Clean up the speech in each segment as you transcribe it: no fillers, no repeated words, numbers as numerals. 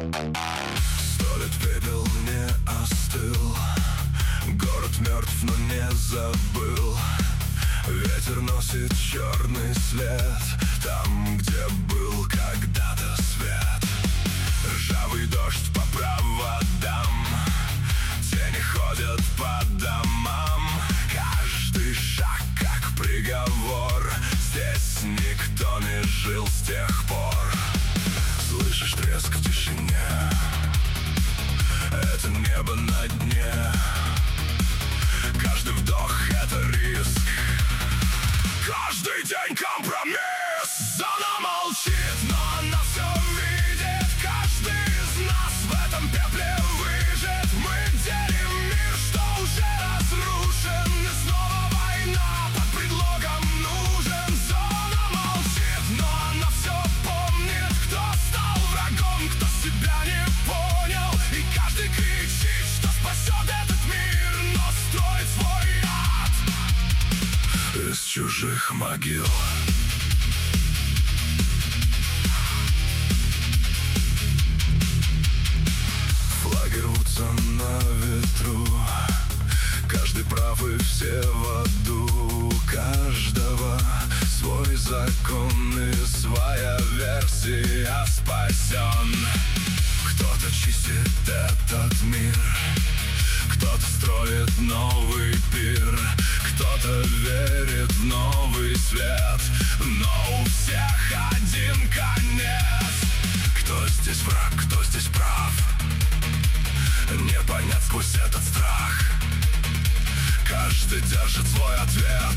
Столет пепел, не остыл. Город мертв, но не забыл. Ветер носит черный след там, где был когда-то свет. Ржавый дождь по проводам, тени ходят по домам. Каждый шаг как приговор. Здесь никто не жил с тех пор. Слышишь треск в тишине, это небо на дне. Каждый вдох — это риск, каждый день компромисс. Зона молчит, но она все видит. Каждый из нас в этом пепле выжит. Мы делим мир, что уже разрушен. И снова война под предлогом нужен. Зона молчит, но она все помнит. Кто стал врагом, кто себя не понял. И каждый кричит, что спасет этот мир, но строит свой ад из чужих могил. Флаги рвутся на ветру, каждый прав и все в аду. У каждого свой закон и своя версия спасен. Кто-то чистит этот мир, кто-то строит новый пир, кто-то верит в новый свет, но у всех один конец. Кто здесь враг, кто здесь прав, не понять сквозь этот страх. Каждый держит свой ответ,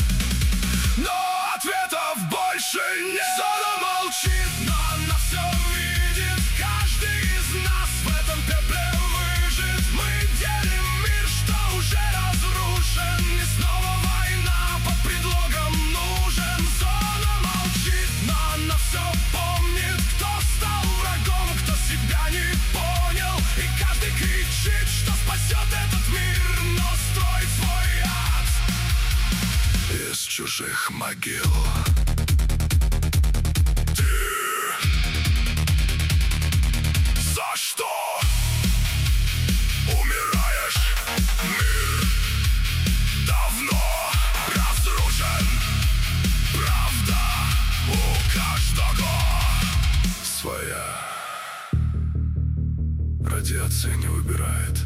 но ответов больше нет. Зона молчит, но она все видит. Каждый из нас в этом пепле выжит. Мы делим мир, что уже разрушен. И снова война под предлогом нужен. Зона молчит, но она все помнит. Кто стал врагом, кто себя не понял. И каждый кричит, что спасет этот мир, но строит свой ад из чужих могил. Радиация не выбирает,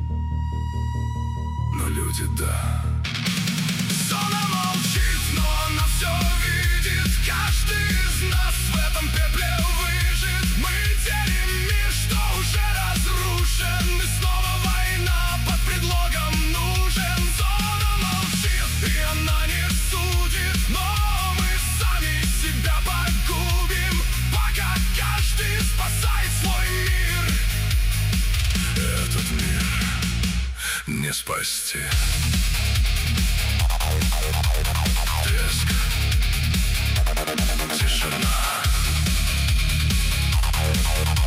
но люди да. Зона молчит, но она все видит. Каждый из нас в этом пепле выжит. Мы делим мир, что уже разрушен. И снова война под предлогом нужен. Зона молчит, и она не судит, но мы сами себя погубим, пока каждый спасает свой мир. Этот мир не спасти. Треск, тишина.